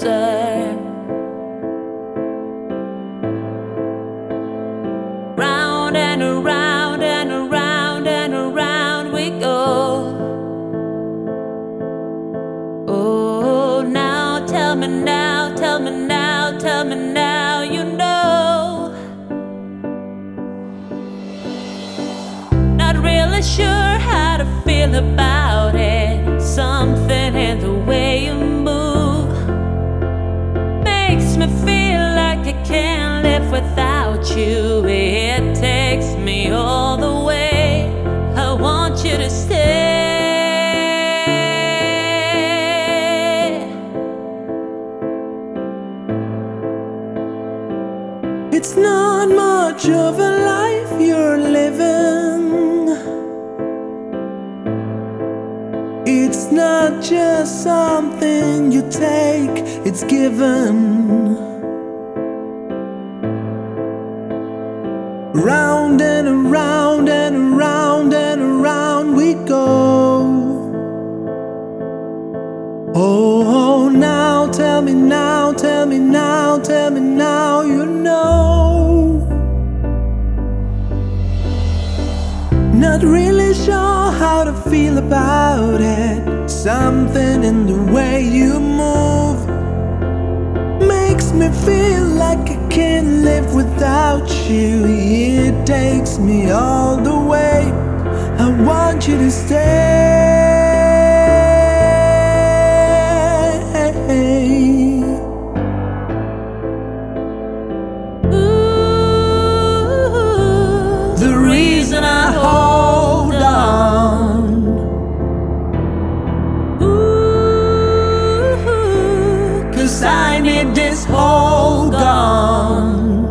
closer. Round and around and around and around we go. Oh, now tell me now, tell me now, tell me now, you know. Not really sure how to feel about it. Something in the way you move makes me feel like I can't live without you. It takes me all the way. I want you to stay. It's not much of a life you're living. It's not just something you take, it's given. Round and around and around and around we go. Oh, now tell me now, tell me now, tell me now, you know. Not really sure how to feel about it. Something in the way you move makes me feel like I can't live without you. It takes me all the way. I want you to stay. The reason I hold on, cause I need this hold on.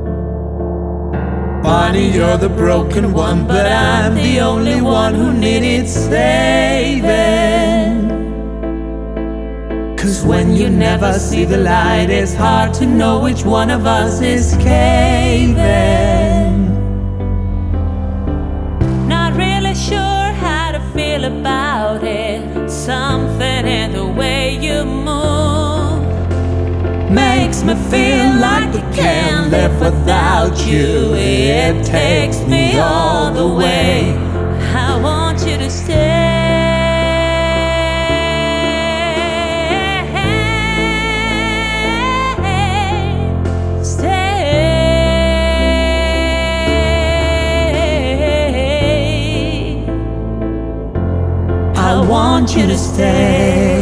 Funny, you're the broken one, but I'm the only one who needed saving. Cause when you never see the light, it's hard to know which one of us is caving. Not really sure how to feel about it. Something in the way you move makes me feel like I can't live without you. It takes me all the way. I want you to stay. I want you to stay.